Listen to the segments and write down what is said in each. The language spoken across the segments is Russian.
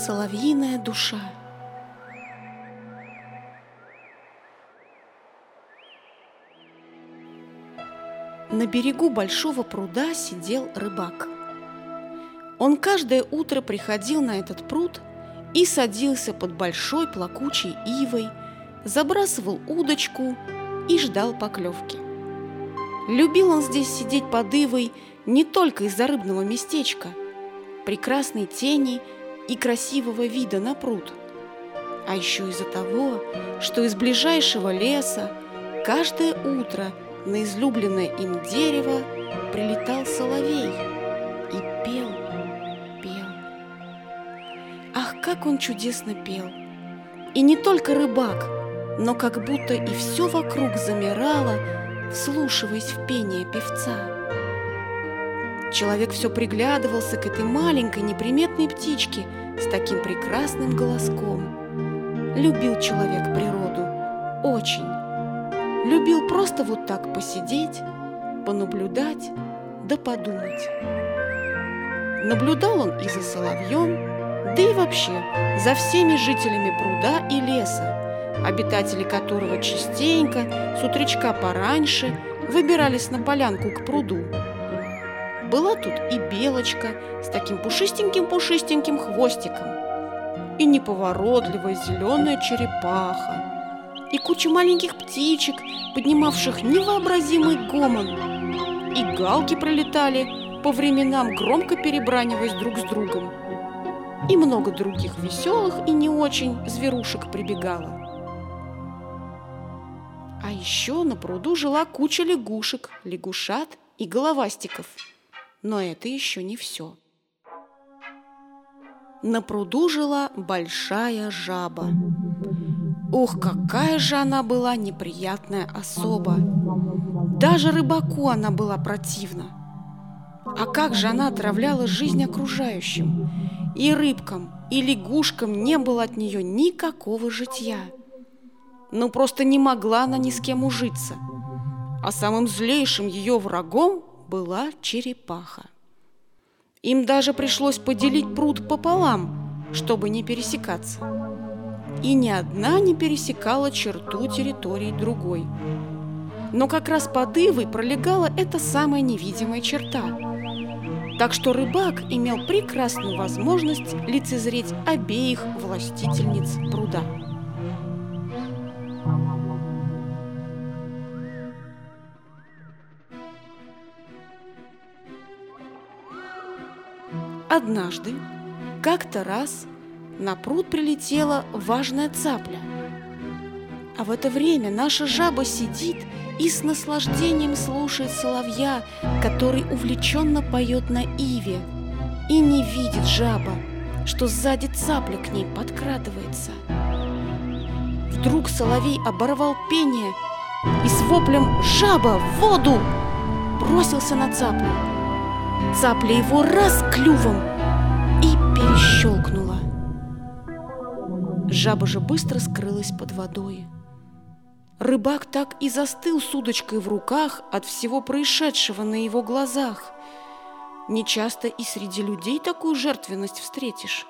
Соловьиная душа. На берегу большого пруда сидел рыбак. Он каждое утро приходил на этот пруд и садился под большой плакучей ивой, забрасывал удочку и ждал поклевки. Любил он здесь сидеть под ивой не только из-за рыбного местечка, прекрасной тени и красивого вида на пруд, а еще из-за того, что из ближайшего леса каждое утро на излюбленное им дерево прилетал соловей и пел. Ах, как он чудесно пел! И не только рыбак, но как будто и все вокруг замирало, вслушиваясь в пение певца. Человек все приглядывался к этой маленькой неприметной птичке с таким прекрасным голоском. Любил человек природу очень. Любил просто вот так посидеть, понаблюдать да подумать. Наблюдал он и за соловьем, да и вообще за всеми жителями пруда и леса, обитатели которого частенько с утречка пораньше выбирались на полянку к пруду. Была тут и белочка с таким пушистеньким хвостиком, и неповоротливая зеленая черепаха, и куча маленьких птичек, поднимавших невообразимый гомон, и галки пролетали, по временам громко перебраниваясь друг с другом, и много других веселых и не очень зверушек прибегало. А еще на пруду жила куча лягушек, лягушат и головастиков. Но это еще не все. На пруду жила большая жаба. Ох, какая же она была неприятная особа! Даже рыбаку она была противна. А как же она отравляла жизнь окружающим! И рыбкам, и лягушкам не было от нее никакого житья. Ну, просто не могла она ни с кем ужиться. А самым злейшим ее врагом была черепаха. Им даже пришлось поделить пруд пополам, чтобы не пересекаться. И ни одна не пересекала черту территории другой. Но как раз под ивой пролегала эта самая невидимая черта. Так что рыбак имел прекрасную возможность лицезреть обеих властительниц пруда. Однажды, как-то раз, на пруд прилетела важная цапля. А в это время наша жаба сидит и с наслаждением слушает соловья, который увлеченно поет на иве. И не видит жаба, что сзади цапля к ней подкрадывается. Вдруг соловей оборвал пение и с воплем «Жаба, в воду!» бросился на цаплю. Цапля его раз клювом и перещелкнула. Жаба же быстро скрылась под водой. Рыбак так и застыл с удочкой в руках от всего происшедшего на его глазах. Нечасто и среди людей такую жертвенность встретишь.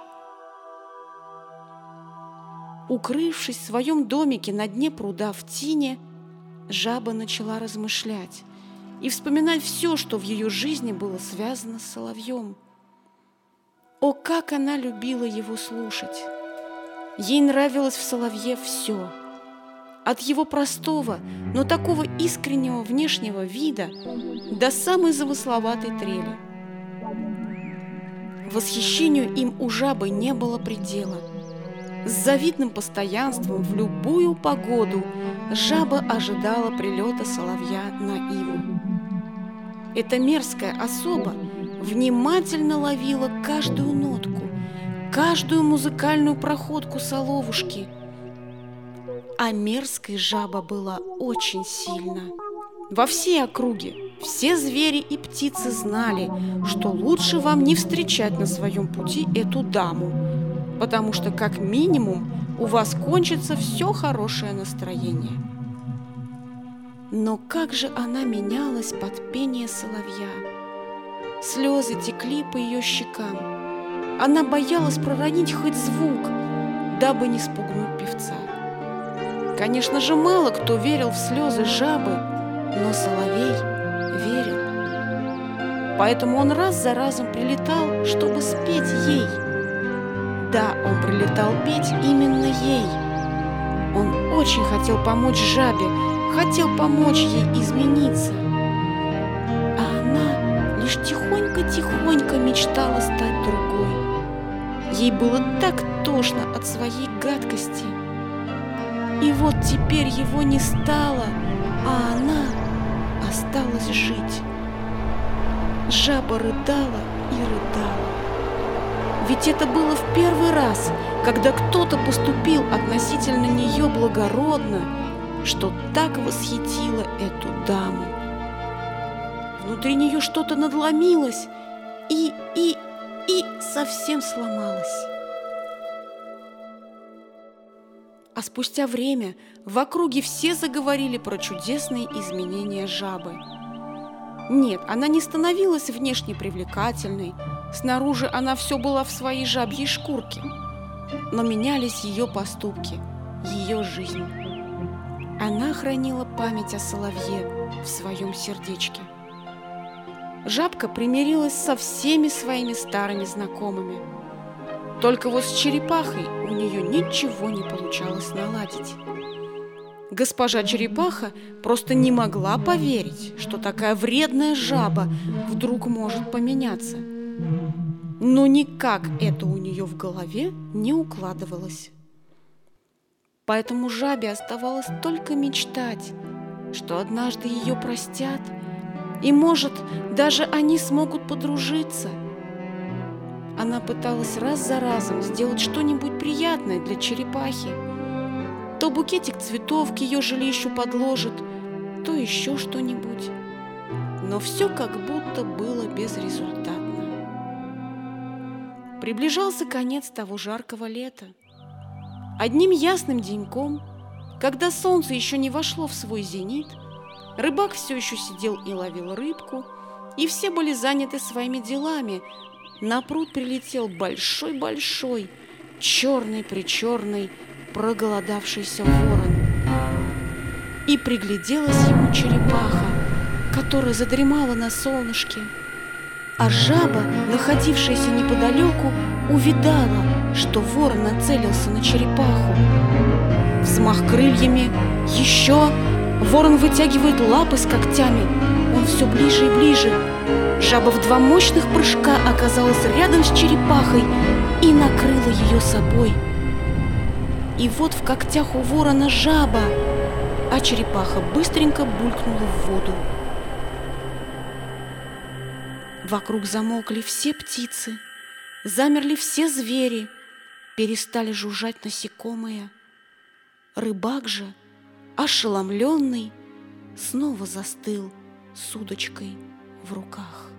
Укрывшись в своем домике на дне пруда в тине, жаба начала размышлять и вспоминать все, что в ее жизни было связано с соловьем. О, как она любила его слушать! Ей нравилось в соловье все. От его простого, но такого искреннего внешнего вида до самой замысловатой трели. Восхищению им у жабы не было предела. С завидным постоянством в любую погоду жаба ожидала прилета соловья на иву. Эта мерзкая особа внимательно ловила каждую нотку, каждую музыкальную проходку соловушки. А мерзкая жаба была очень сильна. Во всей округе все звери и птицы знали, что лучше вам не встречать на своем пути эту даму, потому что, как минимум, у вас кончится все хорошее настроение. Но как же она менялась под пение соловья! Слезы текли по ее щекам. Она боялась проронить хоть звук, дабы не спугнуть певца. Конечно же, мало кто верил в слезы жабы, но соловей верил. Поэтому он раз за разом прилетал, чтобы спеть ей. Да, он прилетал петь именно ей. Он очень хотел помочь жабе, хотел помочь ей измениться. А она лишь тихонько-тихонько мечтала стать другой. Ей было так тошно от своей гадкости. И вот теперь его не стало, а она осталась жить. Жаба рыдала и рыдала. Ведь это было в первый раз, когда кто-то поступил относительно нее благородно, что так восхитило эту даму. Внутри нее что-то надломилось и совсем сломалось. А спустя время в округе все заговорили про чудесные изменения жабы. Нет, она не становилась внешне привлекательной, снаружи она все была в своей жабьей шкурке, но менялись ее поступки, ее жизнь. Она хранила память о соловье в своем сердечке. Жабка примирилась со всеми своими старыми знакомыми. Только вот с черепахой у нее ничего не получалось наладить. Госпожа Черепаха просто не могла поверить, что такая вредная жаба вдруг может поменяться. Но никак это у нее в голове не укладывалось. Поэтому жабе оставалось только мечтать, что однажды ее простят, и, может, даже они смогут подружиться. Она пыталась раз за разом сделать что-нибудь приятное для черепахи. То букетик цветов к ее жилищу подложит, то еще что-нибудь. Но все как будто было безрезультатно. Приближался конец того жаркого лета. Одним ясным деньком, когда солнце еще не вошло в свой зенит, рыбак все еще сидел и ловил рыбку, и все были заняты своими делами. На пруд прилетел большой-большой, черный-причерный, проголодавшийся ворон. И пригляделась ему черепаха, которая задремала на солнышке. А жаба, находившаяся неподалеку, увидала, что ворон нацелился на черепаху. Взмах крыльями, еще. Ворон вытягивает лапы с когтями. Он все ближе и ближе. Жаба в 2 мощных прыжка оказалась рядом с черепахой и накрыла ее собой. И вот в когтях у ворона жаба, а черепаха быстренько булькнула в воду. Вокруг замолкли все птицы, замерли все звери, перестали жужжать насекомые. Рыбак же, ошеломленный, снова застыл с удочкой в руках.